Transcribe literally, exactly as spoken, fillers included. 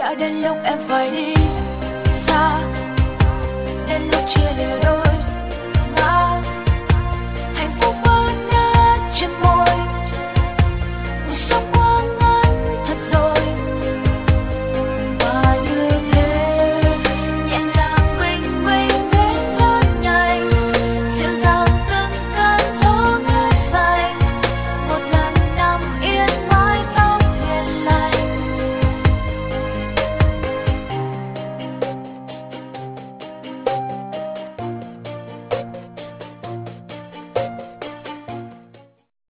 đã đến lúc em phải đi xa, đến lúc chia lìa đôi.